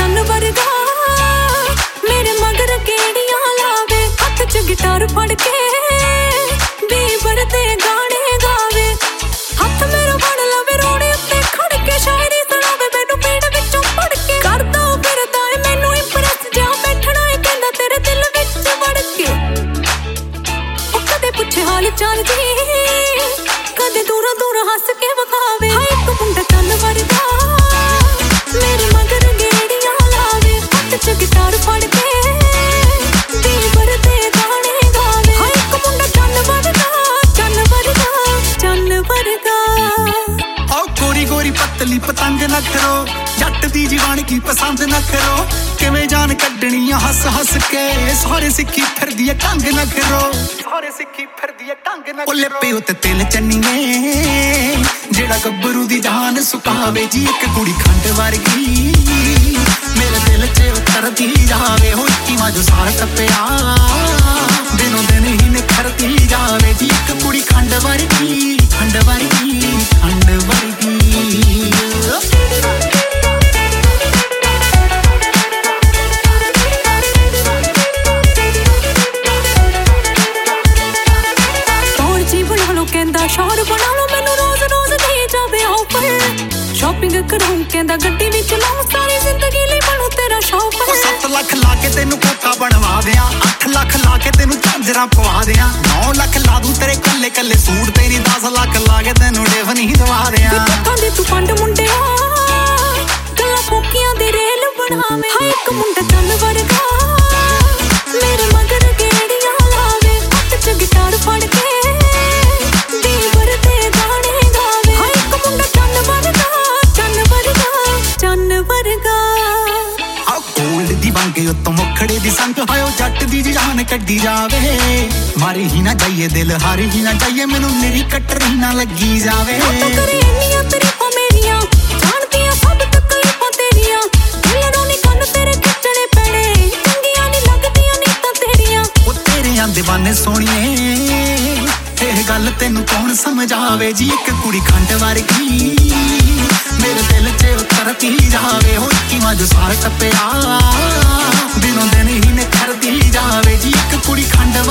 चन्न वर्गा मेरे मगर केड़ियां लावे हथ च गिटार फड़ के बीबर दे गाने गावे हथ मेरा बड़ लवे रोड़े उत्ते खड़ के शायरी सुनावे मैनू पीड़ विचों पड़ के करदा फिरदा ए मैनू इंप्रेस जा बैठना ए कहंदा तेरे दिल विच वड़ के ओ कदे पुछे हाल चाल जी कदे दूरों दूर हंस के वखावे हाय तू मुंडा चन्न वर्गा मेरे मगर गेड़ियां लावे हथ च गिटार फड़ के बीबर दे गाने गावे हाय एक मुंडा चन्न वर्गा चन्न वर्गा ओ गोरी गोरी पतली पतंग न करो जट दी जीवान की पसंद न करो किवें जान कड्डनी हस हस के सारे सिक्खी फिरदी ढंग न करो सारे सिक्खी फिरदी ढंग न करो लिपे उत्ते तिल चन्नीए जेड़ा गब्बरू दी जान सुकावे जी एक कुड़ी खंड वर्गी मेरे दिल च उतरदी जावे हो किवां जो सार टप्पिया दिनों दिन ही निखरदी जावे जी एक कुड़ी खंड वर्गी खंड वर्गी खंड वर्गी शोर बना लो मैनू रोज रोज दे जावे ऑफर शॉपिंग करूं कहंदा गड्डी विच लाऊं सारी जिंदगी लई बनूं तेरा शॉपर 7 लाख ला के तेनू कोका बनवा दियां 8 लाख ला के तेनू झांजरा पवा दियां 9 लाख ला दूं तेरे कल्ले कल्ले सूट तेरी 10 लाख ला के तेनू डेवनी दवा दियां कित्थों दे तू फंड मुंडिया गल्लां फोकियां दी रेल बनावे हाय एक मुंडा चन्न वर्गा मेरे मगर गेड़ियां लावे हथ च गिटार फड़ के उत्तों मुखड़े दी संग हायो जट दी जान कड्डी जावे मारी ही ना जाइए दिल हारी ही ना जाइए मैनू मेरी कटरी ना लगी जावे तो करे इन्नियां तरीफां मेरियां जानदियां सब तकलीफां तेरियां दिल रोनी कन तेरे खिचणे पैणे चंगियां नहीं लगदियां नी तां तेरियां ओ तेरियां दीवाने सोहणिए ਇਹ ਗੱਲ ਤੈਨੂੰ ਕੌਣ ਸਮਝਾਵੇ ਜੀ ਇੱਕ ਕੁੜੀ ਖੰਡ ਵਰਗੀ ਮੇਰੇ ਦਿਲ 'ਚ ਉਤਰਦੀ ਜਾਵੇ ਹੋ ਕਿਵਾਂ ਜੋ ਸਾਰ ਟੱਪਿਆ ਦਿਨੋਂ ਦਿਨ ਹੀ ਨਿਖਰਦੀ ਜਾਵੇ ਜੀ ਇੱਕ ਕੁੜੀ ਖੰਡ